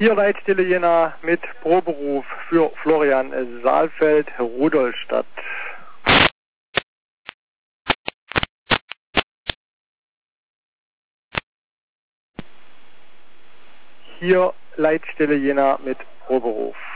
Hier Leitstelle Jena mit Proberuf für Florian Saalfeld, Rudolstadt. Hier Leitstelle Jena mit Proberuf.